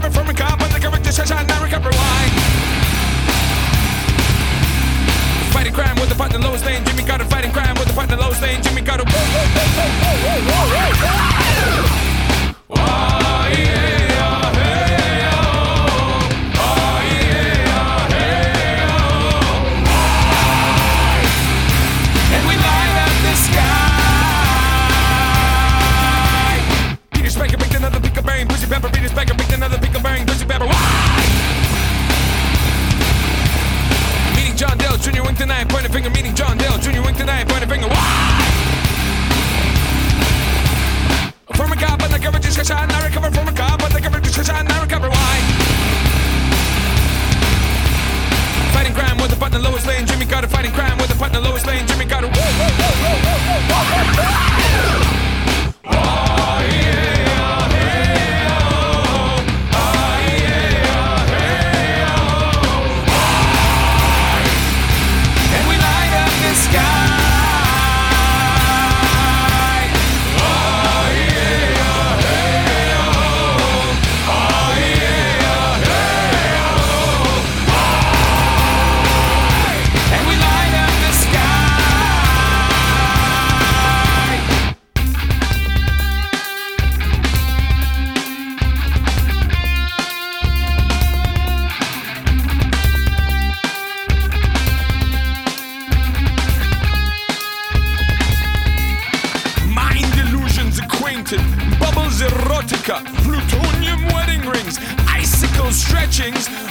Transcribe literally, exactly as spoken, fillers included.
recover from a car, but the coverage is shine, I recover. Why? Fighting crime with the partner lowest lane, Jimmy Carter. Fighting crime with the partner lowest lane, Jimmy Carter. Oh yeah, hey oh, oh yeah, hey oh, and we light up the sky. Peter Spiker picked another pickle brain, Pussy Pepper. Peter Spiker picked another pickle brain, Pussy Pepper. Meeting John Dale Junior Wink tonight, point a finger. Meeting John Dale Junior Wink tonight, point a finger. From a cop, but the coverage is shine. I recover from a cop, but the coverage is shine. I recover. Why? Fighting crime with the partner lowest lane, Jimmy Carter. Fighting crime with the partner lowest lane, Jimmy Carter. Oh yeah. Bubbles erotica, plutonium wedding rings, icicle stretchings,